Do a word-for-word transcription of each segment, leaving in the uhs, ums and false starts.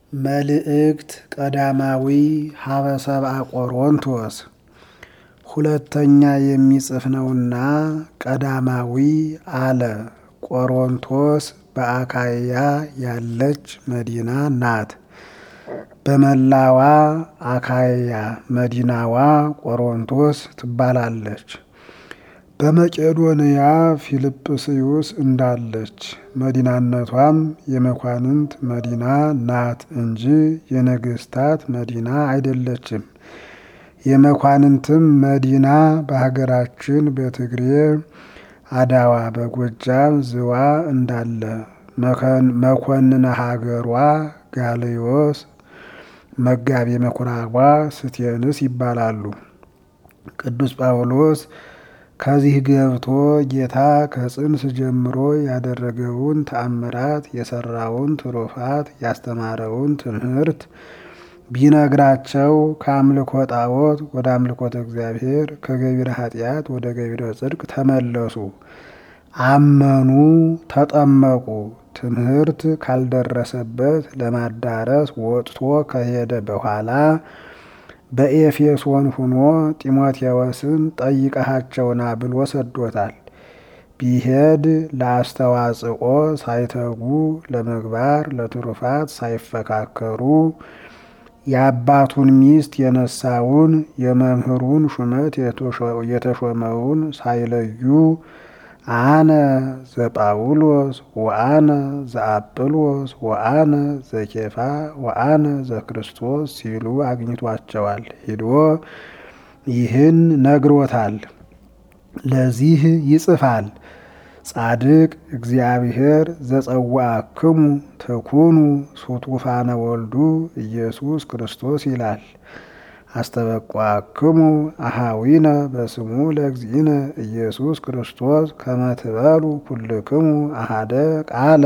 መልእክት ቀዳማዊ ሀበ ሰብአ ቆሮንቶስ ሁለተኛ የሚጽፍ ነውና ቀዳማዊ አለ። ቆሮንቶስ በአካይያ ያለች መዲና ናት። በመላዋ አካይያ መዲናዋ ቆሮንቶስ ትባላለች። በመቄዶንያ ፊልጵስዩስ እንዳለች መዲናነቷም የመኳንንት መዲና ናት እንጂ የነገስታት መዲና አይደለችም። የመኳንንትም መዲና በሀገራችን በትግሬ አዳዋ በጎጃም ዝዋ እንዳለ መኮንነ ሀገሯ ጋልዮስ መጋቤ ምኵራቧ ስቴንስ ይባላሉ። ቅዱስ ጳውሎስ ከዚህ ገብቶ ጌታ ከጽንስ ጀምሮ ያደረገውን ተአምራት የሰራውን ትሩፋት ያስተማረውን ትምህርት ቢነግራቸው ከአምልኮ ጣዖት ወደ አምልኮተ እግዚአብሔር ከገቢረ ኃጢአት ወደ ገቢረ ጽድቅ ተመለሱ፣ አመኑ፣ ተጠመቁ። ትምህርት ካልደረሰበት ለማዳረስ ወጥቶ ከሄደ በኋላ በኤፌሶን ሁኖ ጢሞቴዎስን ጠይቀሃቸውና ብሎ ሰዶታል። ቢሄድ ለአስተዋጽኦ ሳይተጉ ለምግባር ለትሩፋት ሳይፈካከሩ የአባቱን ሚስት የነሳውን የመምህሩን ሹመት የተሾመውን ሳይለዩ አነ ዘጳውሎስ ወአነ ዘአጵሎስ ወአነ ዘኬፋ ወአነ ዘክርስቶስ ሲሉ አግኝቷቸዋል። ሂዶ ይህን ነግሮታል። ለዚህ ይጽፋል። ጻድቅ እግዚአብሔር ዘጸዋዕክሙ ተኩኑ ሱቱፋነ ወልዱ ኢየሱስ ክርስቶስ ይላል። አስተበቋክሙ አሃዊነ በስሙ ለእግዚእነ ኢየሱስ ክርስቶስ ከመ ትበሉ ኩልክሙ አሃደ ቃለ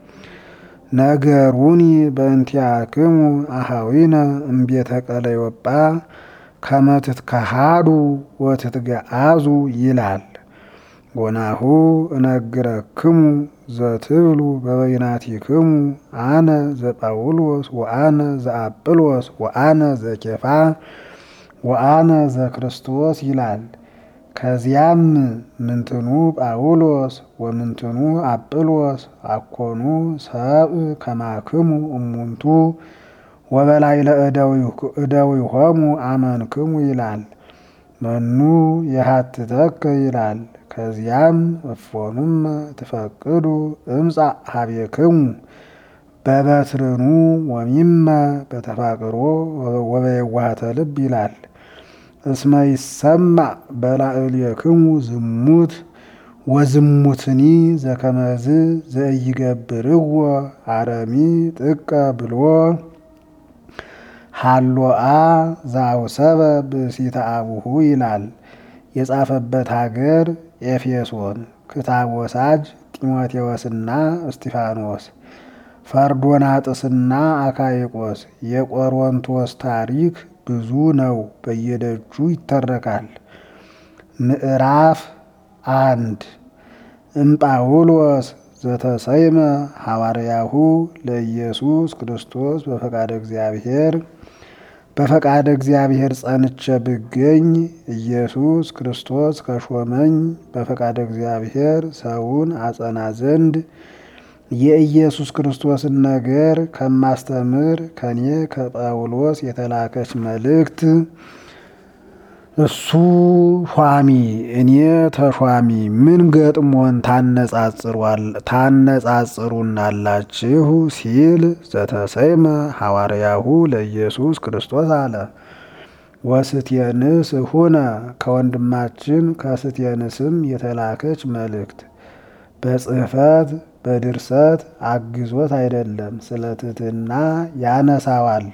ነገሩኒ በእንቲአክሙ አሃዊነ እምቤተ ቀለዮጳ ከመ ትትከሃዱ ወትትገአዙ ይላል። ወናሁ እነግረክሙ ዘትብሉ በበይናቲክሙ አነ ዘጳውሎስ ወአነ ዘአጵሎስ ወአነ ዘኬፋ ወአነ ዘክርስቶስ ይላል። ከዚያም ምንትኑ ጳውሎስ ወምንትኑ አጵሎስ አኮኑ ሰብእ ከማክሙ እሙንቱ ወበላዕለ እደዊሆሙ አመንክሙ ይላል። መኑ የሃትተከ ይላል። ከዚያም እፎኑመ ትፈቅዱ እምጻእ ሀቤክሙ በበትርኑ ወሚመ በተፋቅሮ ወበየዋህተ ልብ ይላል። እስመ ይሰማዕ በላዕሌክሙ ዝሙት ወዝሙትኒ ዘከመዝ ዘኢይገብርዎ አረሚ ጥቀ ብሎ ሃሎአ ዘአውሰበ ብእሲተ አቡሁ ይላል። የጻፈበት ሀገር ኤፌሶን፣ ክታብ ወሳጅ ጢሞቴዎስና እስጢፋኖስ፣ ፈርዶናጥስና አካይቆስ። የቆሮንቶስ ታሪክ ብዙ ነው፣ በየደጁ ይተረካል። ምዕራፍ አንድ እምጳውሎስ ዘተሰይመ ሐዋርያሁ ለኢየሱስ ክርስቶስ በፈቃደ እግዚአብሔር በፈቃደ እግዚአብሔር ጸንቼ ብገኝ ኢየሱስ ክርስቶስ ከሾመኝ በፈቃደ እግዚአብሔር ሰውን አጸና ዘንድ የኢየሱስ ክርስቶስን ነገር ከማስተምር ከኔ ከጳውሎስ የተላከች መልእክት። እሱ ሿሚ እኔ ተሿሚ ምን ገጥሞን ታነጻጽሩናላችሁ ሲል ዘተሰይመ ሐዋርያሁ ለኢየሱስ ክርስቶስ አለ። ወስቴንስ ሁነ ከወንድማችን ከስቴንስም የተላከች መልእክት በጽሕፈት በድርሰት አግዞት አይደለም፣ ስለ ትሕትና ያነሳዋል።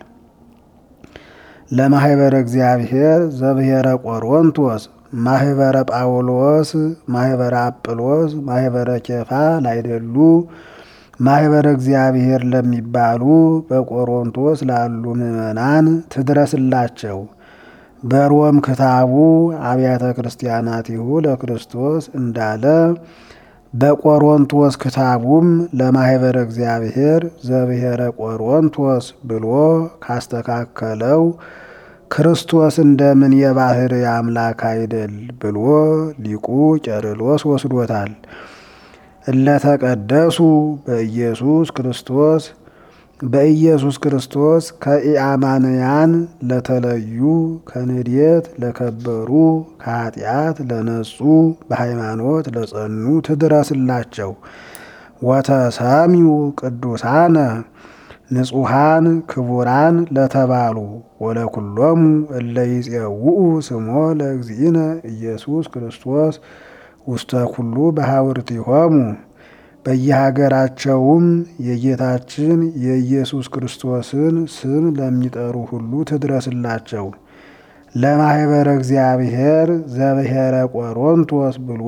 ለማህበረ እግዚአብሔር ዘብሔረ ቆሮንቶስ ማህበረ ጳውሎስ ማህበረ አጵሎስ ማህበረ ኬፋ ላይደሉ ማህበረ እግዚአብሔር ለሚባሉ በቆሮንቶስ ላሉ ምዕመናን ትድረስላቸው። በሮም ክታቡ አብያተ ክርስቲያናቲሁ ለክርስቶስ እንዳለ በቆሮንቶስ ክታቡም ለማህበረ እግዚአብሔር ዘብሔረ ቆሮንቶስ ብሎ ካስተካከለው ክርስቶስ እንደምን የባህርይ አምላክ አይደል ብሎ ሊቁ ቄርሎስ ወስዶታል። እለተቀደሱ በኢየሱስ ክርስቶስ በኢየሱስ ክርስቶስ ከኢአማንያን ለተለዩ ከንዴት ለከበሩ ከኃጢአት ለነጹ በሃይማኖት ለጸኑ ትድረስላቸው። ወተሰሚው ቅዱሳነ ንጹሐን ክቡራን ለተባሉ ወለኩሎሙ እለ ይጼውኡ ስሞ ለእግዚእነ ኢየሱስ ክርስቶስ ውስተ ኩሉ በሐውርቲሆሙ በየሀገራቸውም የጌታችን የኢየሱስ ክርስቶስን ስም ለሚጠሩ ሁሉ ትድረስላቸው። ለማህበረ እግዚአብሔር ዘብሔረ ቆሮንቶስ ብሎ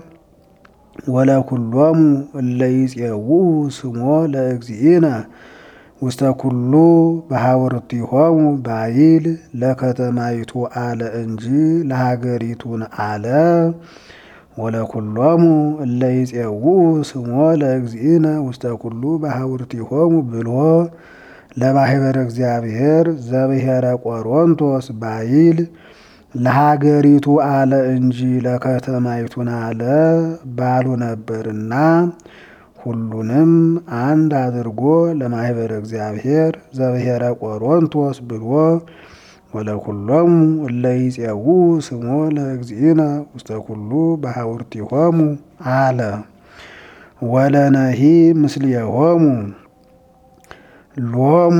ወለኩሎሙ እለ ይጼውኡ ስሞ ለእግዚእነ ውስተ ኩሉ በሐውርቲሆሙ ባይል ለከተማይቱ አለ እንጂ ለሀገሪቱን አለ። ወለኩሎሙ እለ ይጼውኡ ስሞ ለእግዚእነ ውስተ ኩሉ በሐውርቲሆሙ ብሎ ለማህበረ እግዚአብሔር ዘብሔረ ቆሮንቶስ ባይል ለሀገሪቱ አለ እንጂ ለከተማይቱን አለ ባሉ ነበርና ሁሉንም አንድ አድርጎ ለማህበረ እግዚአብሔር ዘብሔረ ቆሮንቶስ ብሎ ወለኩሎሙ እለ ይጼውኡ ስሞ ለእግዚእነ ውስተ ኩሉ በሐውርቲሆሙ አለ። ወለነሂ ምስሌሆሙ ሎሙ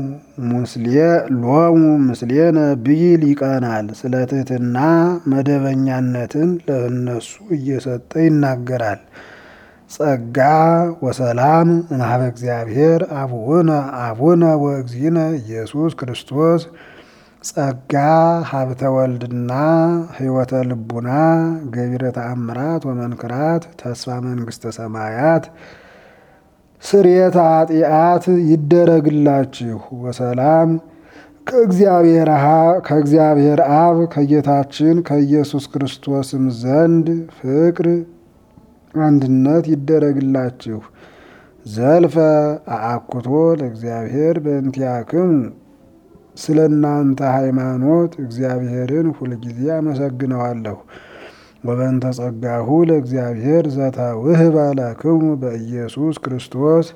ሎሙ ምስሌነ ብይል ይቀናል። ስለ ትሕትና መደበኛነትን ለእነሱ እየሰጠ ይናገራል። ጸጋ ወሰላም እምኀበ እግዚአብሔር አቡነ አቡነ ወእግዚእነ ኢየሱስ ክርስቶስ ጸጋ ሀብተ ወልድና ሕይወተ ልቡና ገቢረ ተአምራት ወመንክራት ተስፋ መንግሥተ ሰማያት ስርየተ ኃጢአት ይደረግላችሁ። ወሰላም ከእግዚአብሔር አብ ከጌታችን ከኢየሱስ ክርስቶስም ዘንድ ፍቅር አንድነት ይደረግላችሁ። ዘልፈ አአኩቶ ለእግዚአብሔር በእንቲአክሙ ስለ እናንተ ሃይማኖት እግዚአብሔርን ሁልጊዜ አመሰግነዋለሁ። ወበእንተ ጸጋሁ ለእግዚአብሔር ዘተውህበ ለክሙ በኢየሱስ ክርስቶስ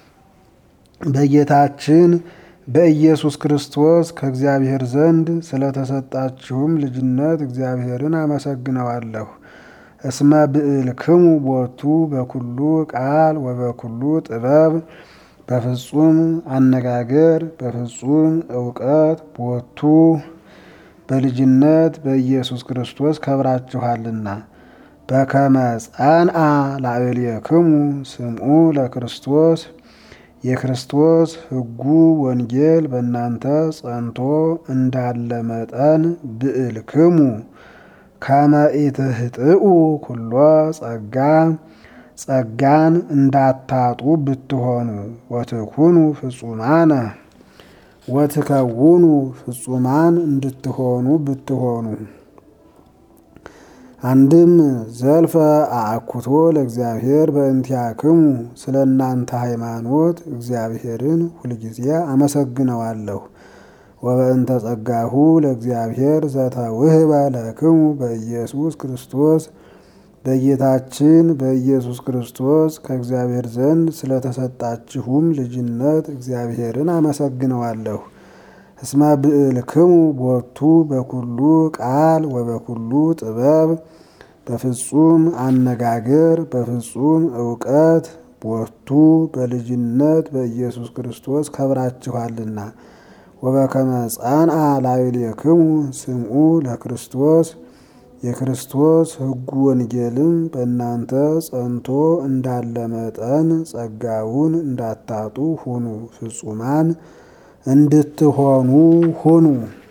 በጌታችን በኢየሱስ ክርስቶስ ከእግዚአብሔር ዘንድ ስለተሰጣችሁም ልጅነት እግዚአብሔርን አመሰግነዋለሁ። እስመ ብዕልክሙ ቦቱ በኩሉ ቃል ወበኩሉ ጥበብ በፍጹም አነጋገር በፍጹም እውቀት ቦቱ በልጅነት በኢየሱስ ክርስቶስ ከብራችኋልና። በከመ ጸንዐ ላዕሌክሙ ስምዑ ለክርስቶስ የክርስቶስ ሕጉ ወንጌል በእናንተ ጸንቶ እንዳለ መጠን ብዕልክሙ ከመ ኢትህጥኡ ኩሎ ጸጋ ጸጋን እንዳታጡ ብትሆኑ ወትኩኑ ፍጹማነ ወትከውኑ ፍጹማን እንድትሆኑ ብትሆኑ። አንድም ዘልፈ አአኩቶ ለእግዚአብሔር በእንቲአክሙ ስለ እናንተ ሃይማኖት እግዚአብሔርን ሁልጊዜ አመሰግነዋለሁ። ወበእንተ ጸጋሁ ለእግዚአብሔር ዘተውህበ ለክሙ በኢየሱስ ክርስቶስ በጌታችን በኢየሱስ ክርስቶስ ከእግዚአብሔር ዘንድ ስለተሰጣችሁም ልጅነት እግዚአብሔርን አመሰግነዋለሁ። እስመ ብዕልክሙ ቦቱ በኩሉ ቃል ወበኩሉ ጥበብ በፍጹም አነጋገር በፍጹም እውቀት ቦቱ በልጅነት በኢየሱስ ክርስቶስ ከብራችኋልና። ወበከመ ጸንዐ ላዕሌክሙ ስምዑ ለክርስቶስ የክርስቶስ ሕጉ ወንጌልም በእናንተ ጸንቶ እንዳለ መጠን ጸጋውን እንዳታጡ ሁኑ፣ ፍጹማን እንድትሆኑ ሁኑ።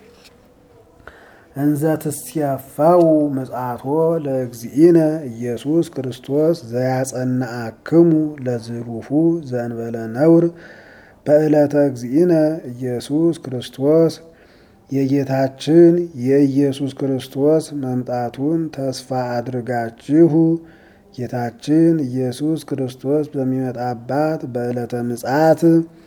እንዘ ትስየፈው ምጽአቶ ለእግዚእነ ኢየሱስ ክርስቶስ ዘያጸንዐክሙ ለዝሩፉ ዘእንበለ ነውር በዕለተ እግዚእነ ኢየሱስ ክርስቶስ የጌታችን የኢየሱስ ክርስቶስ መምጣቱን ተስፋ አድርጋችሁ ጌታችን ኢየሱስ ክርስቶስ በሚመጣባት በዕለተ ምጽአት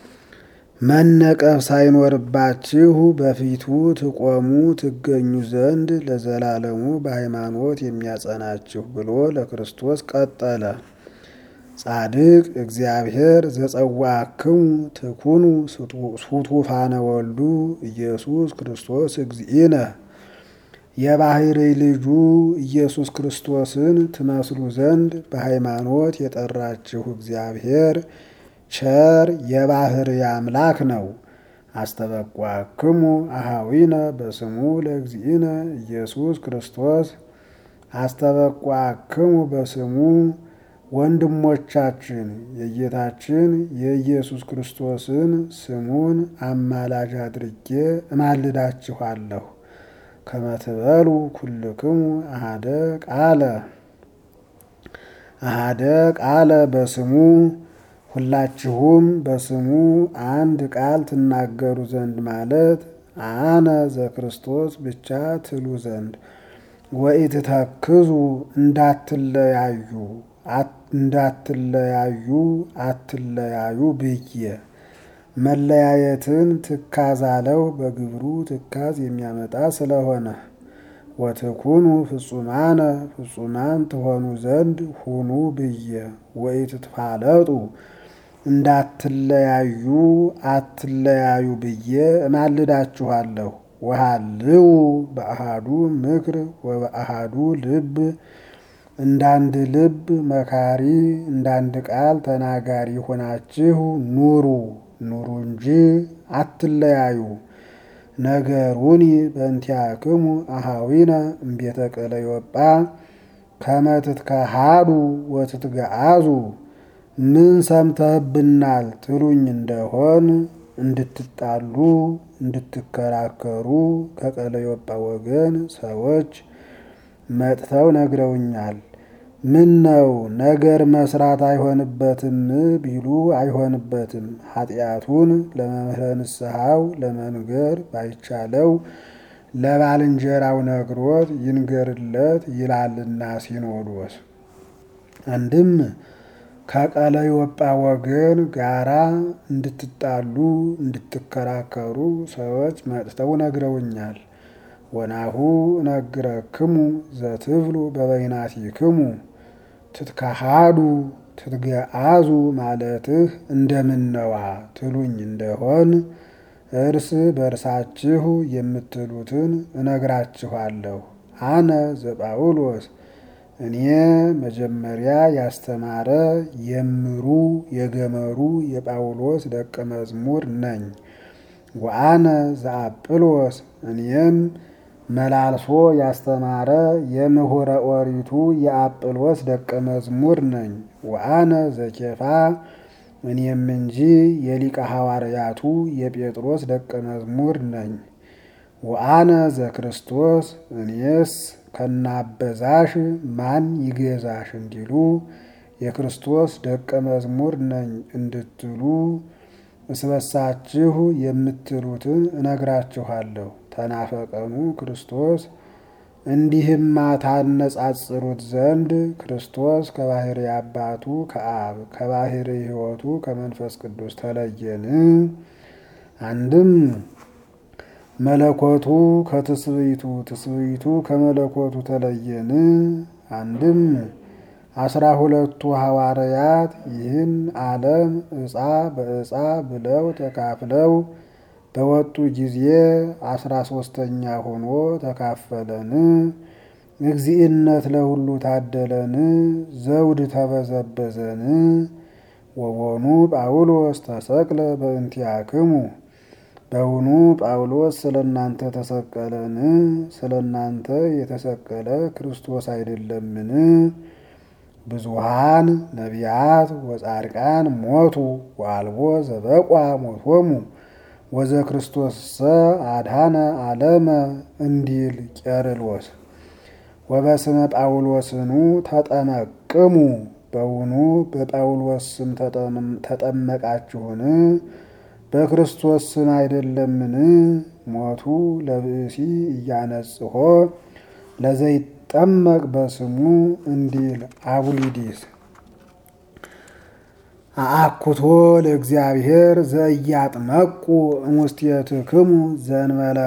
መነቀፍ ሳይኖርባችሁ በፊቱ ትቆሙ ትገኙ ዘንድ ለዘላለሙ በሃይማኖት የሚያጸናችሁ ብሎ ለክርስቶስ ቀጠለ። ጻድቅ እግዚአብሔር ዘጸዋዕክሙ ትኩኑ ሱቱፋነ ወልዱ ኢየሱስ ክርስቶስ እግዚእነ የባሕርይ ልጁ ኢየሱስ ክርስቶስን ትመስሉ ዘንድ በሃይማኖት የጠራችሁ እግዚአብሔር ቸር የባሕርይ አምላክ ነው። አስተበቋክሙ አኀዊነ በስሙ ለእግዚእነ ኢየሱስ ክርስቶስ አስተበቋክሙ በስሙ ወንድሞቻችን የጌታችን የኢየሱስ ክርስቶስን ስሙን አማላጅ አድርጌ እማልዳችኋለሁ። ከመትበሉ ኩልክሙ አሃደ ቃለ አሃደ ቃለ በስሙ ሁላችሁም በስሙ አንድ ቃል ትናገሩ ዘንድ ማለት አነ ዘክርስቶስ ብቻ ትሉ ዘንድ ወኢትተክዙ እንዳትለያዩ እንዳትለያዩ አትለያዩ ብዬ መለያየትን ትካዝ አለው በግብሩ ትካዝ የሚያመጣ ስለሆነ ወትኩኑ ፍጹማነ ፍጹማን ትሆኑ ዘንድ ሁኑ ብዬ ወኢትትፋለጡ እንዳትለያዩ አትለያዩ ብዬ እማልዳችኋለሁ። ወሃልው በአሃዱ ምክር ወበአሃዱ ልብ እንዳንድ ልብ መካሪ እንዳንድ ቃል ተናጋሪ ሆናችሁ ኑሩ ኑሩ እንጂ አትለያዩ። ነገሩኒ በእንቲአክሙ አኀዊነ እምቤተ ቀለዮጳ ከመ ትትከሃዱ ወትትገአዙ ምን ሰምተህብናል ትሉኝ እንደሆን እንድትጣሉ እንድትከራከሩ ከቀለዮጳ ወገን ሰዎች መጥተው ነግረውኛል። ምን ነው ነገር መስራት አይሆንበትም ቢሉ አይሆንበትም። ኃጢአቱን ለመምህረ ንስሐው ለመንገር ባይቻለው ለባልንጀራው ነግሮት ይንገርለት ይላልና ሲኖዶስ። አንድም ከቀለዮጳ ወገን ጋራ እንድትጣሉ እንድትከራከሩ ሰዎች መጥተው ነግረውኛል። ወናሁ እነግረክሙ ዘትብሉ በበይናቲክሙ ትትከሃዱ ትትገአዙ ማለትህ እንደምነዋ ትሉኝ እንደሆን እርስ በርሳችሁ የምትሉትን እነግራችኋለሁ። አነ ዘጳውሎስ እኔ መጀመሪያ ያስተማረ የምሩ የገመሩ የጳውሎስ ደቀ መዝሙር ነኝ። ወአነ ዘአጵሎስ እኔም መላልሶ ያስተማረ የምሁረ ኦሪቱ የአጵሎስ ደቀ መዝሙር ነኝ። ወአነ ዘኬፋ እኔም እንጂ የሊቀ ሐዋርያቱ የጴጥሮስ ደቀ መዝሙር ነኝ። ወአነ ዘክርስቶስ እኔስ ከናበዛሽ ማን ይገዛሽ እንዲሉ የክርስቶስ ደቀ መዝሙር ነኝ እንድትሉ እስበሳችሁ የምትሉትን እነግራችኋለሁ። ተናፈቀኑ ክርስቶስ እንዲህማ ታነጻጽሩት ዘንድ ክርስቶስ ከባሕርይ አባቱ ከአብ ከባሕርይ ሕይወቱ ከመንፈስ ቅዱስ ተለየን። አንድም መለኮቱ ከትስብእቱ ትስብእቱ ከመለኮቱ ተለየን። አንድም አስራ ሁለቱ ሐዋርያት ይህን ዓለም ዕፃ በዕፃ ብለው ተካፍለው በወጡ ጊዜ አስራ ሶስተኛ ሆኖ ተካፈለን። እግዚእነት ለሁሉ ታደለን ዘውድ ተበዘበዘን። ወቦኑ ጳውሎስ ተሰቅለ በእንቲአክሙ በውኑ ጳውሎስ ስለናንተ ተሰቀለን? ስለናንተ የተሰቀለ ክርስቶስ አይደለምን? ብዙሃን ነቢያት ወጻድቃን ሞቱ ወአልቦ ዘበቋ ሞቶሙ ወዘ ክርስቶስሰ አድኃነ ዓለመ እንዲል ቄርሎስ። ወበስመ ጳውሎስኑ ተጠመቅሙ በውኑ በጳውሎስ ስም ተጠመቃችሁን? በክርስቶስ ስም አይደለምን? ሞቱ ለብእሲ እያነጽሖ ይጠመቅ በስሙ እንዲል አቡሊዲስ። አአኩቶ ለእግዚአብሔር ዘኢያጥመቁ እሙስቴትክሙ ዘእንበለ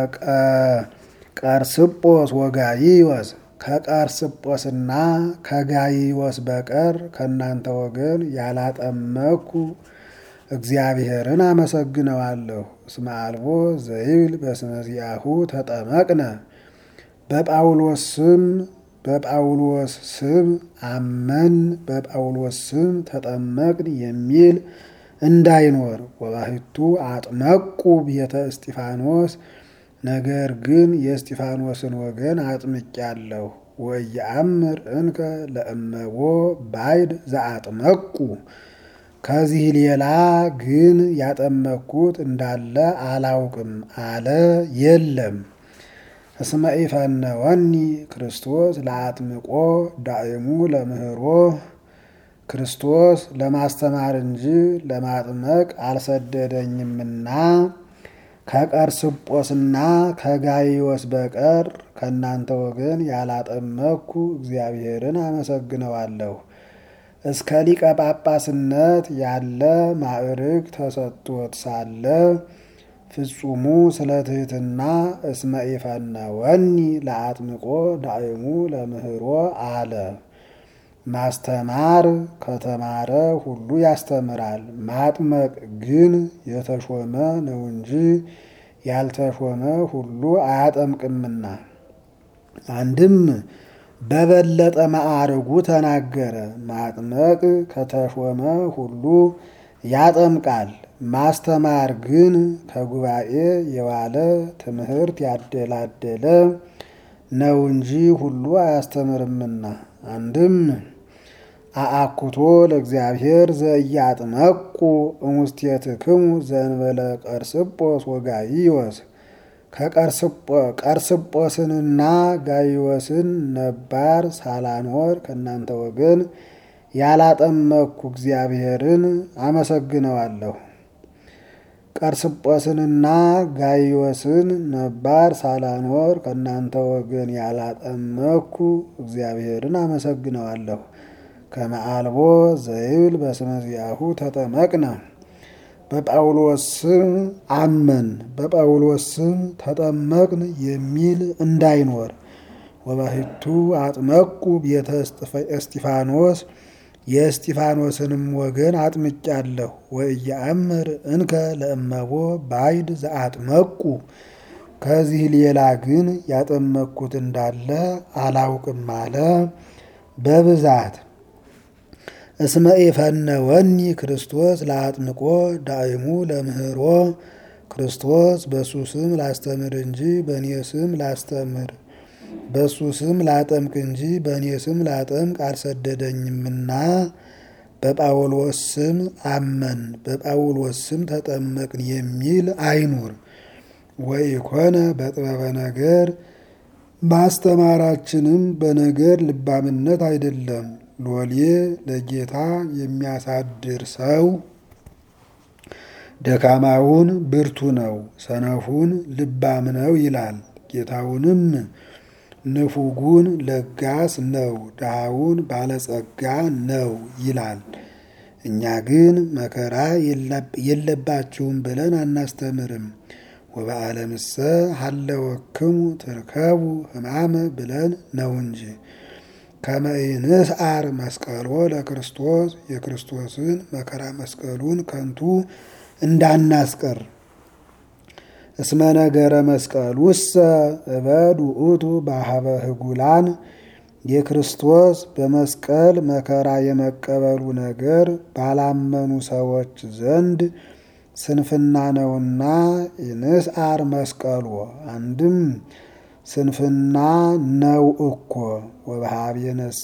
ቀርስጶስ ወጋይዮስ ከቀርስጶስና ከጋይዮስ በቀር ከእናንተ ወገን ያላጠመቅኩ እግዚአብሔርን አመሰግነዋለሁ። እስመ አልቦ ዘይብል በስመ ዚአሁ ተጠመቅነ በጳውሎስ ስም በጳውሎስ ስም አመን በጳውሎስ ስም ተጠመቅን የሚል እንዳይኖር። ወባሕቱ አጥመቁ ቤተ እስጢፋኖስ ነገር ግን የእስጢፋኖስን ወገን አጥምቄአለሁ። ወኢየአምር እንከ ለእመቦ ባይድ ዘአጥመቁ ከዚህ ሌላ ግን ያጠመቅኩት እንዳለ አላውቅም አለ የለም። እስመ ኢፈነወኒ ክርስቶስ ለአጥምቆ ዳእሙ ለምህሮ ክርስቶስ ለማስተማር እንጂ ለማጥመቅ አልሰደደኝምና ከቀርስጶስና ከጋይዮስ በቀር ከእናንተ ወገን ያላጠመቅኩ እግዚአብሔርን አመሰግነዋለሁ። እስከ ሊቀ ጳጳስነት ያለ ማዕርግ ተሰጥቶት ሳለ ፍጹሙ ስለ ትሕትና እስመ ኢፈነወኒ ለአጥምቆ ዳእሙ ለምህሮ አለ። ማስተማር ከተማረ ሁሉ ያስተምራል፣ ማጥመቅ ግን የተሾመ ነው እንጂ ያልተሾመ ሁሉ አያጠምቅምና። አንድም በበለጠ ማዕርጉ ተናገረ። ማጥመቅ ከተሾመ ሁሉ ያጠምቃል፣ ማስተማር ግን ከጉባኤ የዋለ ትምህርት ያደላደለ ነው እንጂ ሁሉ አያስተምርምና። አንድም አአኩቶ ለእግዚአብሔር ዘኢያጥመቁ እሙስቴትክሙ ዘእንበለ ቀርስጶስ ወጋይዮስ ቀርስጶስንና ጋይዮስን ነባር ሳላኖር ከእናንተ ወገን ያላጠመቅኩ እግዚአብሔርን አመሰግነዋለሁ። ቀርስጶስንና ጋይዮስን ነባር ሳላኖር ከእናንተ ወገን ያላጠመቅኩ እግዚአብሔርን አመሰግነዋለሁ። ከመ አልቦ ዘይብል በስመ ዚአሁ ተጠመቅነ በጳውሎስ ስም አመን በጳውሎስ ስም ተጠመቅን የሚል እንዳይኖር። ወባሕቱ አጥመቁ ቤተ እስጢፋኖስ የእስጢፋኖስንም ወገን አጥምቄአለሁ። ወኢየአምር እንከ ለእመቦ ባይድ ዘአጥመቁ ከዚህ ሌላ ግን ያጠመቅኩት እንዳለ አላውቅም አለ በብዛት። እስመ ኢፈነወኒ ክርስቶስ ለአጥምቆ ዳእሙ ለምህሮ ክርስቶስ በሱ ስም ላስተምር እንጂ በእኔ ስም ላስተምር በሱ ስም ላጠምቅ እንጂ በእኔ ስም ላጠምቅ አልሰደደኝምና በጳውሎስ ስም አመን በጳውሎስ ስም ተጠመቅን የሚል አይኑር። ወኢኮነ በጥበበ ነገር ማስተማራችንም በነገር ልባምነት አይደለም። ሎሌ ለጌታ የሚያሳድር ሰው ደካማውን ብርቱ ነው፣ ሰነፉን ልባም ነው ይላል። ጌታውንም ንፉጉን ለጋስ ነው፣ ድሃውን ባለጸጋ ነው ይላል። እኛ ግን መከራ የለባችሁም ብለን አናስተምርም። ወበዓለምሰ ሀለወክሙ ትርከቡ ሕማመ ብለን ነው እንጂ። ከመ ኢንስዓር መስቀሎ ለክርስቶስ የክርስቶስን መከራ መስቀሉን ከንቱ እንዳናስቀር። እስመ ነገረ መስቀሉሰ እበድ ውእቱ በኀበ ህጉላን የክርስቶስ በመስቀል መከራ የመቀበሉ ነገር ባላመኑ ሰዎች ዘንድ ስንፍና ነውና ኢንስዓር መስቀሎ አንድም ስንፍና ነው እኮ። ወበኀቤነሰ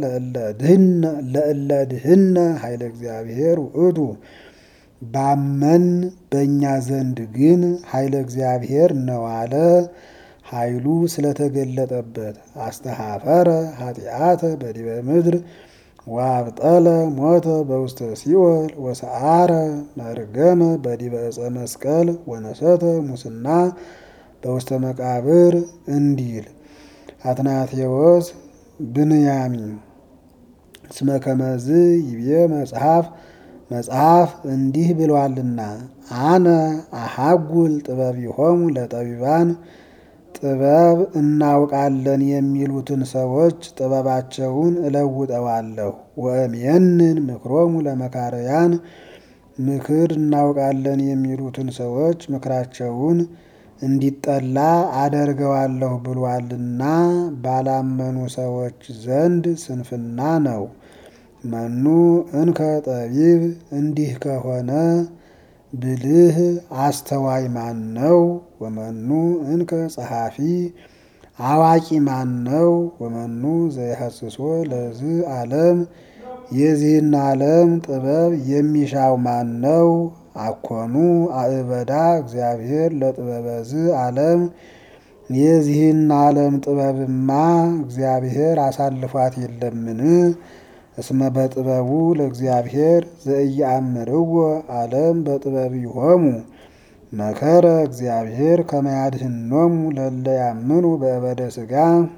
ለእለ ድህነ ኃይለ እግዚአብሔር ውእቱ ባመን በእኛ ዘንድ ግን ኃይለ እግዚአብሔር ነው አለ። ኃይሉ ስለተገለጠበት አስተኀፈረ ኃጢአተ በዲበ ምድር ወአብጠለ ሞተ በውስተ ሲኦል ወሰዓረ መርገመ በዲበ ዕፀ መስቀል ወነሰተ ሙስና በውስተ መቃብር እንዲል። አትናቴዎስ ብንያሚ እስመ ከመዝ ይቤ መጽሐፍ መጽሐፍ እንዲህ ብሏልና አነ አሐጉል ጥበቢሆሙ ለጠቢባን ጥበብ እናውቃለን የሚሉትን ሰዎች ጥበባቸውን እለውጠዋለሁ። ወእምየንን ምክሮሙ ለመካረያን ምክር እናውቃለን የሚሉትን ሰዎች ምክራቸውን እንዲጠላ አደርገዋለሁ ብሏልና ባላመኑ ሰዎች ዘንድ ስንፍና ነው። መኑ እንከ ጠቢብ እንዲህ ከሆነ ብልህ አስተዋይ ማን ነው? ወመኑ እንከ ጸሐፊ አዋቂ ማን ነው? ወመኑ ዘይሐስሶ ለዚህ ዓለም የዚህን ዓለም ጥበብ የሚሻው ማን ነው? አኮኑ አእበዳ እግዚአብሔር ለጥበበዝ ዓለም የዚህን ዓለም ጥበብማ እግዚአብሔር አሳልፏት የለምን? እስመ በጥበቡ ለእግዚአብሔር ዘኢየአምርዎ ዓለም በጥበቢሆሙ መከረ እግዚአብሔር ከመ ያድኅኖሙ ለእለ ያምኑ በእበደ ሥጋ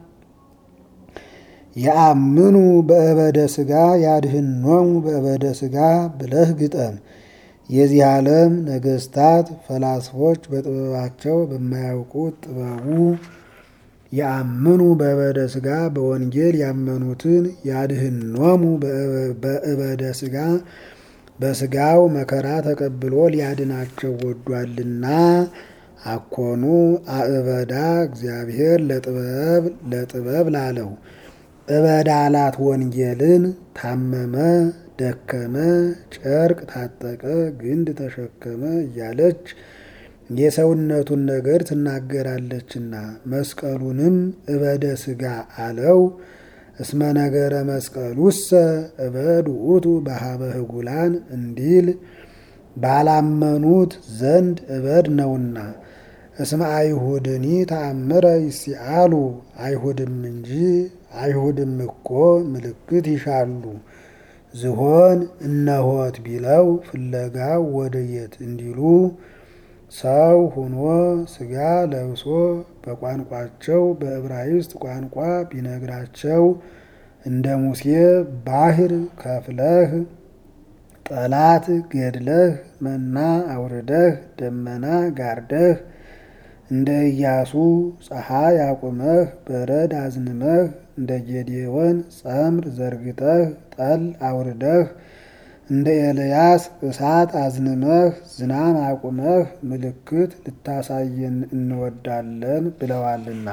ያምኑ በእበደ ሥጋ ያድኅኖሙ በእበደ ሥጋ ብለህ ግጠም። የዚህ ዓለም ነገስታት ፈላስፎች በጥበባቸው በማያውቁት ጥበቡ ያምኑ በእበደ ሥጋ በወንጌል ያመኑትን ያድኅኖሙ በእበደ ሥጋ በሥጋው መከራ ተቀብሎ ሊያድናቸው ወዷልና። አኮኑ አእበዳ እግዚአብሔር ለጥበብ ለጥበብ ላለው እበዳላት ወንጌልን ታመመ፣ ደከመ፣ ጨርቅ ታጠቀ፣ ግንድ ተሸከመ እያለች የሰውነቱን ነገር ትናገራለችና መስቀሉንም እበደ ሥጋ አለው። እስመ ነገረ መስቀሉሰ እበድ ውእቱ በሀበ ህጉላን እንዲል ባላመኑት ዘንድ እበድ ነውና። እስመ አይሁድኒ ተአምረ ይሲአሉ አይሁድም እንጂ አይሁድም እኮ ምልክት ይሻሉ። ዝሆን እነሆት ቢለው ፍለጋው ወደየት እንዲሉ ሰው ሆኖ ሥጋ ለብሶ በቋንቋቸው በዕብራይስጥ ቋንቋ ቢነግራቸው እንደ ሙሴ ባህር ከፍለህ ጠላት ገድለህ መና አውርደህ ደመና ጋርደህ እንደ ኢያሱ ፀሐይ አቁመህ በረድ አዝንመህ እንደ ጌዴዎን ጸምር ዘርግተህ ጠል አውርደህ እንደ ኤልያስ እሳት አዝንመህ ዝናም አቁመህ ምልክት ልታሳየን እንወዳለን ብለዋልና።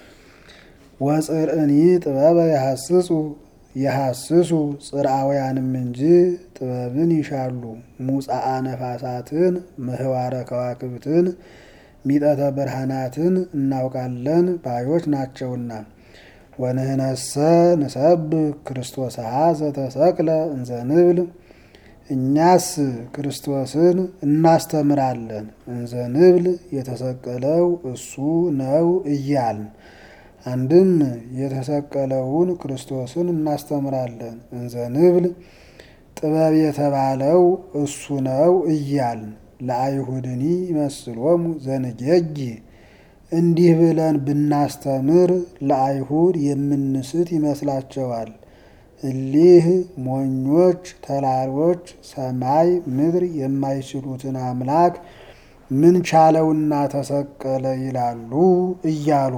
ወጽርዕኒ ጥበበ የሐስሱ የሐስሱ ጽርአውያንም እንጂ ጥበብን ይሻሉ። ሙጻአ ነፋሳትን ምህዋረ ከዋክብትን ሚጠተ ብርሃናትን እናውቃለን ባዮች ናቸውና። ወንህነሰ ንሰብክ ክርስቶስሃ ዘተሰቅለ እንዘ ንብል እኛስ ክርስቶስን እናስተምራለን እንዘ ንብል የተሰቀለው እሱ ነው እያልን። አንድም የተሰቀለውን ክርስቶስን እናስተምራለን እንዘ ንብል ጥበብ የተባለው እሱ ነው እያልን። ለአይሁድኒ ይመስሎሙ ዘንጌጊ እንዲህ ብለን ብናስተምር ለአይሁድ የምንስት ይመስላቸዋል። እሊህ ሞኞች ተላሎች ሰማይ ምድር የማይችሉትን አምላክ ምን ቻለውና ተሰቀለ ይላሉ እያሉ።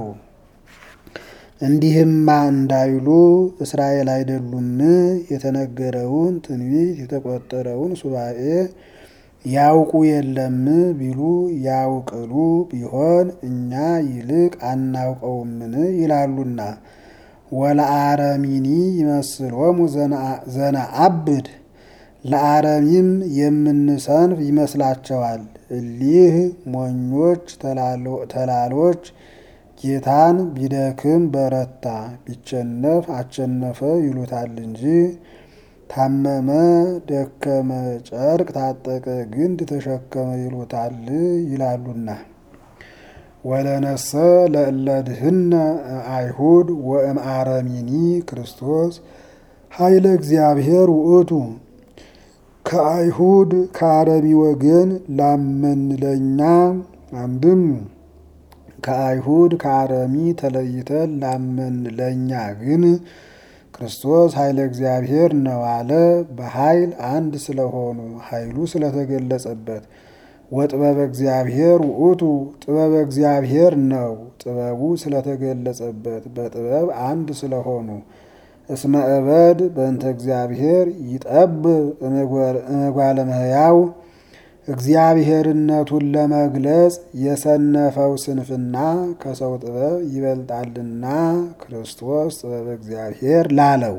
እንዲህማ እንዳይሉ እስራኤል አይደሉም የተነገረውን ትንቢት የተቆጠረውን ሱባኤ ያውቁ የለም ቢሉ ያውቅሉ ቢሆን እኛ ይልቅ አናውቀውምን ይላሉና። ወለአረሚኒ ይመስሎሙ ዘነአብድ ለአረሚም የምንሰንፍ ይመስላቸዋል። እሊህ ሞኞች ተላሎች ጌታን ቢደክም በረታ ቢቸነፍ አቸነፈ ይሉታል እንጂ ታመመ፣ ደከመ፣ ጨርቅ ታጠቀ፣ ግንድ ተሸከመ ይሉታል ይላሉና። ወለነሰ ለእለድህነ አይሁድ ወእምአረሚኒ ክርስቶስ ኃይለ እግዚአብሔር ውእቱ ከአይሁድ ከአረሚ ወገን ላመን ለኛ አንድም ከአይሁድ ከአረሚ ተለይተን ላመን ለእኛ ግን ክርስቶስ ኃይለ እግዚአብሔር ነው አለ። በኃይል አንድ ስለሆኑ ኃይሉ ስለተገለጸበት። ወጥበበ እግዚአብሔር ውእቱ ጥበበ እግዚአብሔር ነው ጥበቡ ስለተገለጸበት በጥበብ አንድ ስለሆኑ። እስመ እበድ በእንተ እግዚአብሔር ይጠብ እምጓለ እመሕያው እግዚአብሔርነቱን ለመግለጽ የሰነፈው ስንፍና ከሰው ጥበብ ይበልጣልና ክርስቶስ ጥበበ እግዚአብሔር ላለው።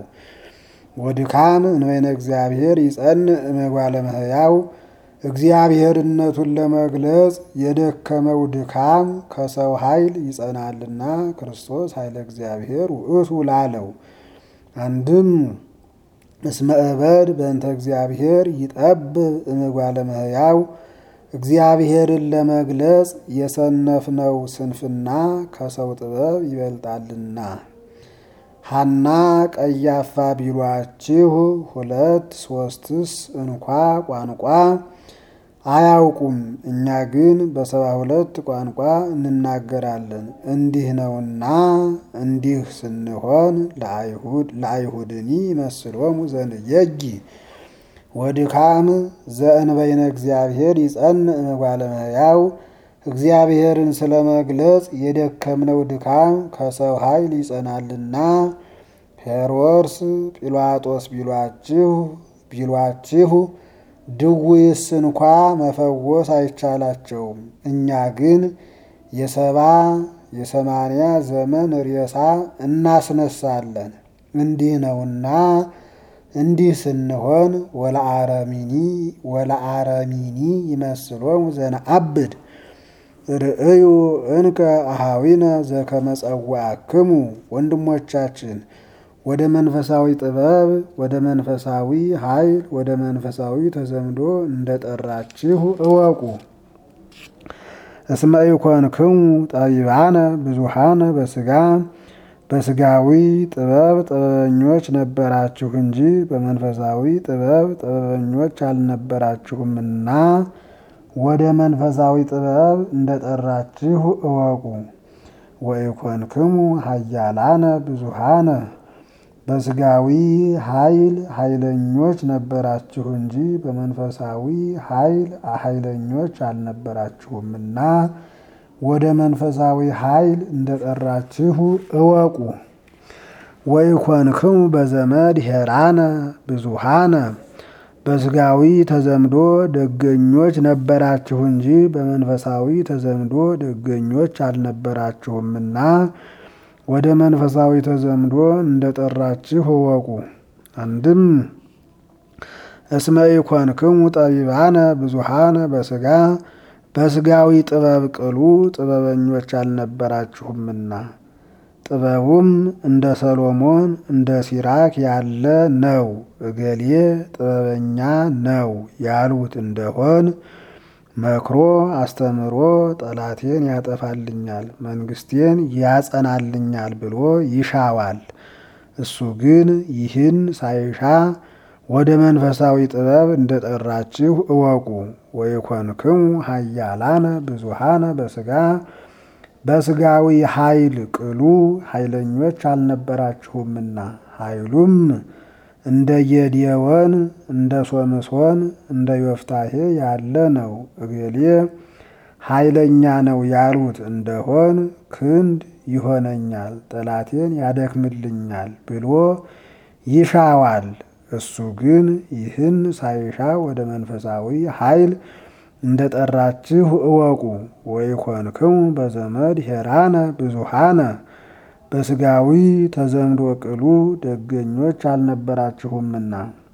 ወድካም እንበይነ እግዚአብሔር ይጸንዕ እምጓለ እመሕያው እግዚአብሔርነቱን ለመግለጽ የደከመው ድካም ከሰው ኃይል ይጸናልና ክርስቶስ ኃይለ እግዚአብሔር ውእቱ ላለው። አንድም እስመ እበድ በእንተ እግዚአብሔር ይጠብ እምጓለ እመሕያው እግዚአብሔርን ለመግለጽ የሰነፍነው ስንፍና ከሰው ጥበብ ይበልጣልና። ሐና ቀያፋ ቢሏችሁ ሁለት ሶስትስ እንኳ ቋንቋ አያውቁም፣ እኛ ግን በሰባ ሁለት ቋንቋ እንናገራለን። እንዲህ ነውና እንዲህ ስንሆን ለአይሁድኒ ይመስሎሙ ዘንየጊ ወድካም ዘእንበይነ እግዚአብሔር ይጸንዕ እምጓለ እመሕያው እግዚአብሔርን ስለመግለጽ የደከምነው ድካም ከሰው ኃይል ይጸናልና። ሄሮድስ ጲላጦስ ቢሏችሁ ቢሏችሁ ድውይስ እንኳ መፈወስ አይቻላቸውም፣ እኛ ግን የሰባ የሰማንያ ዘመን ሬሳ እናስነሳለን። እንዲህ ነውና እንዲህ ስንሆን ወለአረሚኒ ወለአረሚኒ ይመስሎሙ ዘነአብድ ርእዩ እንከ አሃዊነ ዘከመ ጸዋዕክሙ ወንድሞቻችን ወደ መንፈሳዊ ጥበብ ወደ መንፈሳዊ ኃይል ወደ መንፈሳዊ ተዘምዶ እንደጠራችሁ እወቁ። እስመ ኢኮንክሙ ጠቢባነ ብዙሃነ በሥጋ በሥጋዊ ጥበብ ጥበበኞች ነበራችሁ እንጂ በመንፈሳዊ ጥበብ ጥበበኞች አልነበራችሁምና ወደ መንፈሳዊ ጥበብ እንደጠራችሁ እወቁ። ወኢኮንክሙ ኃያላነ ብዙሃነ በሥጋዊ ኃይል ኃይለኞች ነበራችሁ እንጂ በመንፈሳዊ ኃይል ኃይለኞች አልነበራችሁምና ወደ መንፈሳዊ ኃይል እንደጠራችሁ እወቁ። ወኢኮንክሙ በዘመድ ሄራነ ብዙሃነ በሥጋዊ ተዘምዶ ደገኞች ነበራችሁ እንጂ በመንፈሳዊ ተዘምዶ ደገኞች አልነበራችሁምና ወደ መንፈሳዊ ተዘምዶ እንደጠራችሁ እወቁ። አንድም እስመ ኢኮንክሙ ጠቢባነ ብዙሃነ በሥጋ በሥጋዊ ጥበብ ቅሉ ጥበበኞች አልነበራችሁምና ጥበቡም እንደ ሰሎሞን እንደ ሲራክ ያለ ነው። እገሌ ጥበበኛ ነው ያሉት እንደሆን መክሮ አስተምሮ ጠላቴን ያጠፋልኛል መንግስቴን ያጸናልኛል ብሎ ይሻዋል። እሱ ግን ይህን ሳይሻ ወደ መንፈሳዊ ጥበብ እንደጠራችሁ እወቁ። ወኢኮንክሙ ኃያላነ ብዙሃነ በሥጋ በሥጋዊ ኃይል ቅሉ ኃይለኞች አልነበራችሁምና ኃይሉም እንደ ጌዴዎን እንደ ሶምሶን እንደ ዮፍታሔ ያለ ነው። እገሌ ኃይለኛ ነው ያሉት እንደሆን ክንድ ይሆነኛል ጠላቴን ያደክምልኛል ብሎ ይሻዋል። እሱ ግን ይህን ሳይሻ ወደ መንፈሳዊ ኃይል እንደጠራችሁ እወቁ። ወኢኮንክሙ በዘመድ ሄራነ ብዙሃነ በሥጋዊ ተዘምዶ ቅሉ ደገኞች አልነበራችሁምና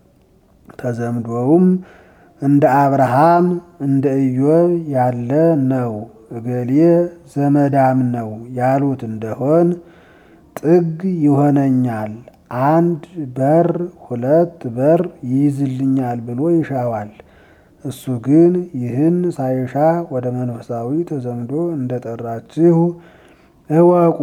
ተዘምዶውም እንደ አብርሃም እንደ ኢዮብ ያለ ነው። እገሌ ዘመዳም ነው ያሉት እንደሆን ጥግ ይሆነኛል አንድ በር ሁለት በር ይይዝልኛል ብሎ ይሻዋል። እሱ ግን ይህን ሳይሻ ወደ መንፈሳዊ ተዘምዶ እንደጠራችሁ እወቁ።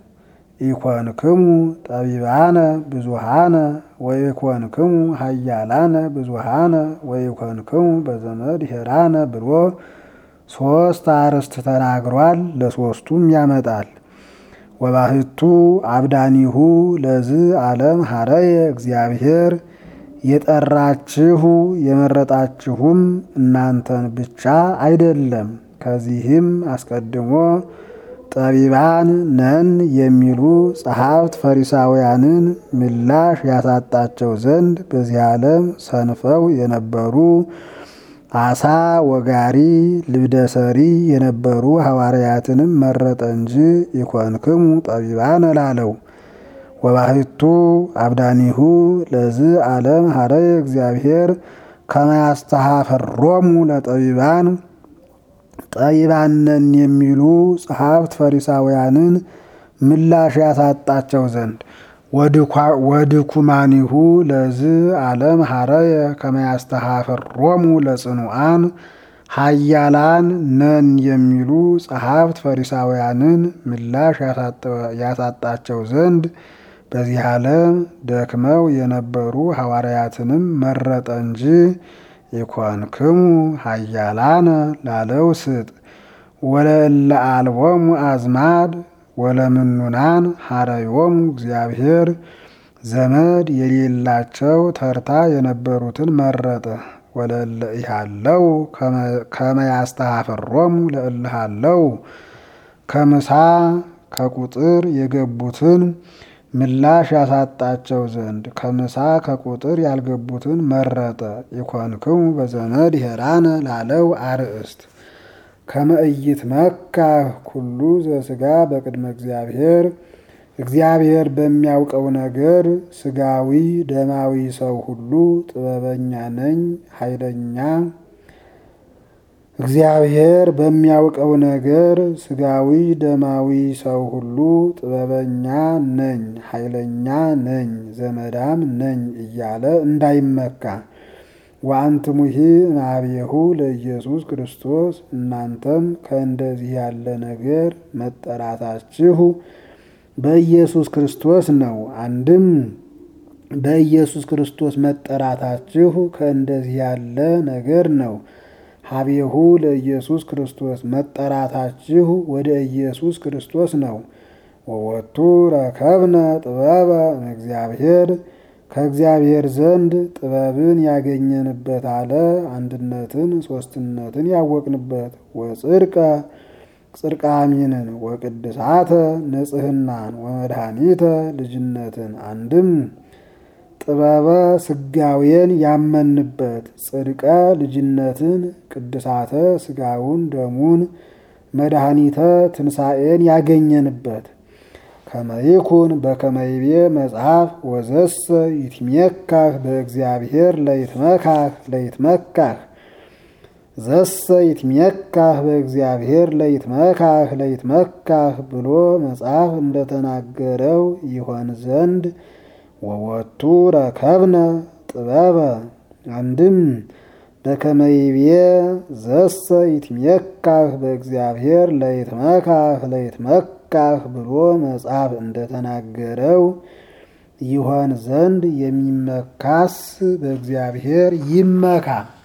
ኢኮንክሙ ጠቢባነ ብዙሃነ ወኢኮንክሙ ኃያላነ ብዙሃነ ወኢኮንክሙ በዘመድ ሄራነ ብሎ ሶስት አርዕስት ተናግሯል። ለሶስቱም ያመጣል። ወባህቱ አብዳኒሁ ለዝ ዓለም ሀረየ እግዚአብሔር የጠራችሁ የመረጣችሁም እናንተን ብቻ አይደለም። ከዚህም አስቀድሞ ጠቢባን ነን የሚሉ ጸሐፍት ፈሪሳውያንን ምላሽ ያሳጣቸው ዘንድ በዚህ ዓለም ሰንፈው የነበሩ አሳ ወጋሪ ልብደሰሪ የነበሩ ሐዋርያትንም መረጠ እንጂ ኢኮንክሙ ጠቢባን እላለው። ወባህቱ አብዳኒሁ ለዝ ዓለም ሀረየ እግዚአብሔር ከመ ያስተሐፈሮሙ ለጠቢባን ጠቢባን ነን የሚሉ ጸሐፍት ፈሪሳውያንን ምላሽ ያሳጣቸው ዘንድ ወድኩማኒሁ ለዝ ዓለም ሀረየ ከመ ያስተሐፈሮሙ ለጽኑዓን ኃያላን ነን የሚሉ ጸሐፍት ፈሪሳውያንን ምላሽ ያሳጣቸው ዘንድ በዚህ ዓለም ደክመው የነበሩ ሐዋርያትንም መረጠ እንጂ ኢኮንክሙ ኃያላነ ላለው ስጥ። ወለእለ አልቦሙ አዝማድ ወለምኑናን ሀረዮሙ እግዚአብሔር ዘመድ የሌላቸው ተርታ የነበሩትን መረጠ። ወለእለ ኢሃለው ከመ ያስተሐፈሮሙ ለእለ ሃለው ከምሳ ከቁጥር የገቡትን ምላሽ ያሳጣቸው ዘንድ ከምሳ ከቁጥር ያልገቡትን መረጠ። ኢኮንክሙ በዘመድ ሄራነ ላለው አርእስት ከመ ኢይትመካህ ኩሉ ዘሥጋ በቅድመ እግዚአብሔር እግዚአብሔር በሚያውቀው ነገር ስጋዊ ደማዊ ሰው ሁሉ ጥበበኛ ነኝ ኃይለኛ እግዚአብሔር በሚያውቀው ነገር ስጋዊ ደማዊ ሰው ሁሉ ጥበበኛ ነኝ ኃይለኛ ነኝ ዘመዳም ነኝ እያለ እንዳይመካ። ወአንትሙሂ እምኀቤሁ ለኢየሱስ ክርስቶስ እናንተም ከእንደዚህ ያለ ነገር መጠራታችሁ በኢየሱስ ክርስቶስ ነው። አንድም በኢየሱስ ክርስቶስ መጠራታችሁ ከእንደዚህ ያለ ነገር ነው። ኀቤሁ ለኢየሱስ ክርስቶስ መጠራታችሁ ወደ ኢየሱስ ክርስቶስ ነው። ወወቱ ረከብነ ጥበበ እምእግዚአብሔር ከእግዚአብሔር ዘንድ ጥበብን ያገኘንበት አለ አንድነትን ሶስትነትን ያወቅንበት። ወጽድቀ ጽድቀ አሚንን ወቅድሳተ ንጽህናን ወመድኃኒተ ልጅነትን አንድም ጥበበ ስጋዌን ያመንበት ጽድቀ ልጅነትን ቅድሳተ ስጋውን ደሙን መድኃኒተ ትንሣኤን ያገኘንበት። ከመይኩን በከመይቤ መጽሐፍ ወዘሰ ይትሜካህ በእግዚአብሔር ለይትመካህ ለይትመካህ ዘሰ ይትሜካህ በእግዚአብሔር ለይትመካህ ለይትመካህ ብሎ መጽሐፍ እንደተናገረው ይሆን ዘንድ ወወቱ ረከብነ ጥበበ አንድም በከመይቤ ዘሰ ይትሜካህ በእግዚአብሔር ለይትመካህ ለይትመካህ ብሎ መጽሐፍ እንደተናገረው ይሆን ዘንድ የሚመካስ በእግዚአብሔር ይመካ።